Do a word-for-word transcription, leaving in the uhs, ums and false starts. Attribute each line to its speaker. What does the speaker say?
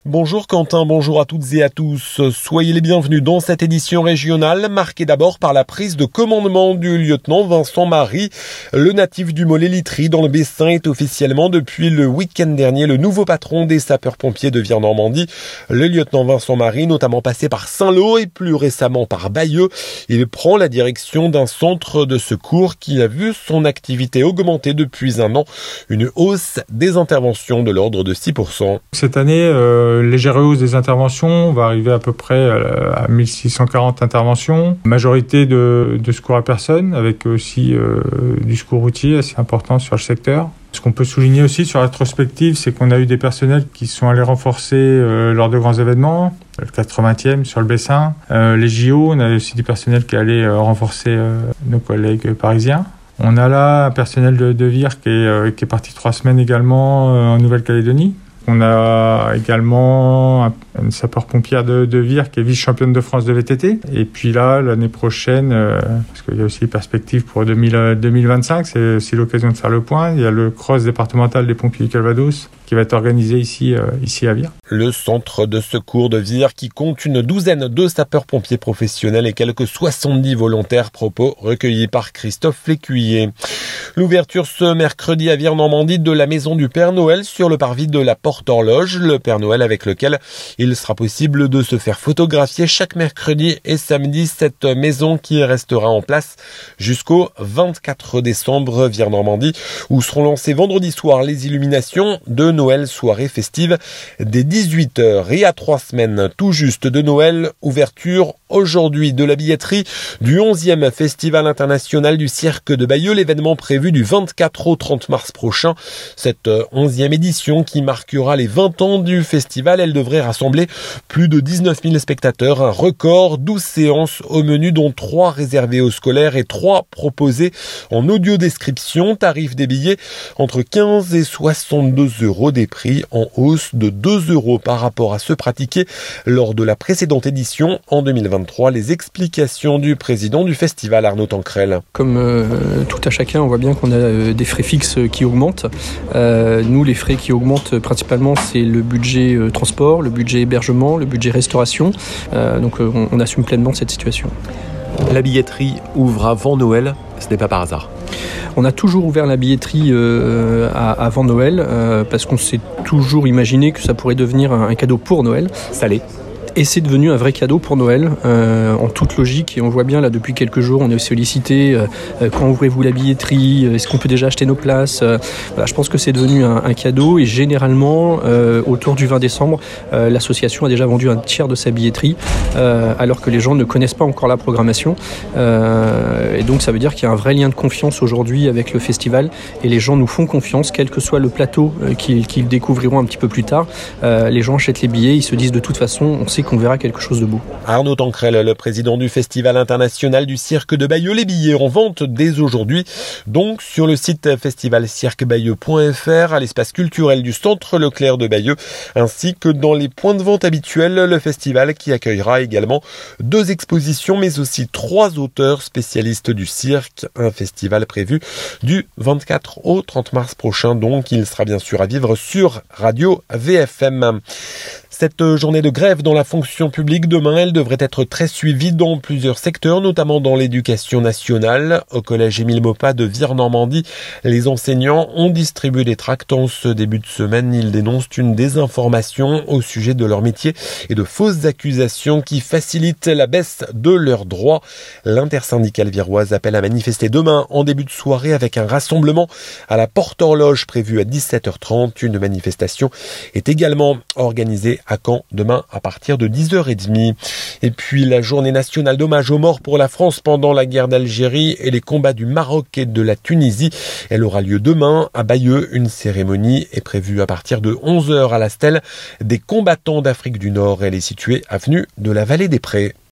Speaker 1: Bonjour Quentin, bonjour à toutes et à tous. Soyez les bienvenus dans cette édition régionale, marquée d'abord par la prise de commandement du lieutenant Vincent Marie. Le natif du Mollet-Litry dans le Bessin est officiellement depuis le week-end dernier le nouveau patron des sapeurs-pompiers de Vire-Normandie. Le lieutenant Vincent Marie, notamment passé par Saint-Lô et plus récemment par Bayeux, il prend la direction d'un centre de secours qui a vu son activité augmenter depuis un an. Une hausse des interventions de l'ordre de six pour cent.
Speaker 2: Cette année, euh... légère hausse des interventions, on va arriver à peu près à mille six cent quarante interventions, majorité de, de secours à personne, avec aussi euh, du secours routier assez important sur le secteur. Ce qu'on peut souligner aussi sur la rétrospective, c'est qu'on a eu des personnels qui sont allés renforcer euh, lors de grands événements, le quatre-vingtième sur le Bessin, euh, les J O, on a aussi du personnel qui allait euh, renforcer euh, nos collègues parisiens. On a là un personnel de, de Vire qui est, euh, qui est parti trois semaines également euh, en Nouvelle-Calédonie. On a également une sapeur-pompière de, de Vire qui est vice-championne de France de V T T. Et puis là, l'année prochaine, euh, parce qu'il y a aussi des perspectives pour deux mille vingt-cinq, c'est aussi l'occasion de faire le point. Il y a le cross départemental des pompiers du Calvados qui va être organisé ici, euh, ici à Vire.
Speaker 1: Le centre de secours de Vire qui compte une douzaine de sapeurs-pompiers professionnels et quelques soixante-dix volontaires, propos recueillis par Christophe Lécuyer. L'ouverture ce mercredi à Vire-Normandie de la maison du Père Noël sur le parvis de la Porte-Horloge, le Père Noël avec lequel il sera possible de se faire photographier chaque mercredi et samedi. Cette maison qui restera en place jusqu'au vingt-quatre décembre, Vire-Normandie, où seront lancées vendredi soir les illuminations de Noël, soirée festive dès dix-huit heures. Et à trois semaines tout juste de Noël, ouverture aujourd'hui de la billetterie du onzième Festival international du cirque de Bayeux, l'événement prévu du vingt-quatre au trente mars prochain. Cette onzième édition qui marquera les vingt ans du festival, elle devrait rassembler plus de dix-neuf mille spectateurs, un record, douze séances au menu dont trois réservées aux scolaires et trois proposées en audio-description. Tarif des billets entre quinze et soixante-deux euros, des prix en hausse de deux euros par rapport à ceux pratiqués lors de la précédente édition en deux mille vingt-trois. Les explications du président du festival, Arnaud Tancrel.
Speaker 3: Comme euh, tout à chacun, on voit bien qu'on a euh, des frais fixes qui augmentent. Euh, nous, les frais qui augmentent principalement, c'est le budget euh, transport, le budget hébergement, le budget restauration. Euh, donc euh, on, on assume pleinement cette situation.
Speaker 4: La billetterie ouvre avant Noël, ce n'est pas par hasard.
Speaker 3: On a toujours ouvert la billetterie euh, à, avant Noël euh, parce qu'on s'est toujours imaginé que ça pourrait devenir un, un cadeau pour Noël.
Speaker 4: Ça l'est.
Speaker 3: Et c'est devenu un vrai cadeau pour Noël, euh, en toute logique. Et on voit bien là depuis quelques jours, on est sollicité. Euh, quand ouvrez-vous la billetterie? Est-ce qu'on peut déjà acheter nos places? euh, voilà, Je pense que c'est devenu un, un cadeau. Et généralement, euh, autour du vingt décembre, euh, l'association a déjà vendu un tiers de sa billetterie, euh, alors que les gens ne connaissent pas encore la programmation. Euh, et donc ça veut dire qu'il y a un vrai lien de confiance aujourd'hui avec le festival. Et les gens nous font confiance, quel que soit le plateau euh, qu'ils, qu'ils découvriront un petit peu plus tard. Euh, les gens achètent les billets, ils se disent de toute façon, on sait qu'on verra quelque chose de beau.
Speaker 1: Arnaud Tancrel, le président du Festival international du cirque de Bayeux. Les billets en vente dès aujourd'hui, donc sur le site festival cirque bayeux point f r, à l'espace culturel du centre Leclerc de Bayeux, ainsi que dans les points de vente habituels. Le festival qui accueillera également deux expositions, mais aussi trois auteurs spécialistes du cirque. Un festival prévu du vingt-quatre au trente mars prochain, donc il sera bien sûr à vivre sur Radio V F M. Cette journée de grève dans la fonction publique demain, elle devrait être très suivie dans plusieurs secteurs, notamment dans l'éducation nationale. Au collège Émile Maupas de Vire-Normandie, les enseignants ont distribué des tracts en ce début de semaine. Ils dénoncent une désinformation au sujet de leur métier et de fausses accusations qui facilitent la baisse de leurs droits. L'intersyndicale viroise appelle à manifester demain en début de soirée avec un rassemblement à la Porte-Horloge prévu à dix-sept heures trente. Une manifestation est également organisée à Caen demain à partir de dix heures trente. Et puis la journée nationale d'hommage aux morts pour la France pendant la guerre d'Algérie et les combats du Maroc et de la Tunisie. Elle aura lieu demain à Bayeux. Une cérémonie est prévue à partir de onze heures à la stèle des combattants d'Afrique du Nord. Elle est située avenue de la Vallée des Prés.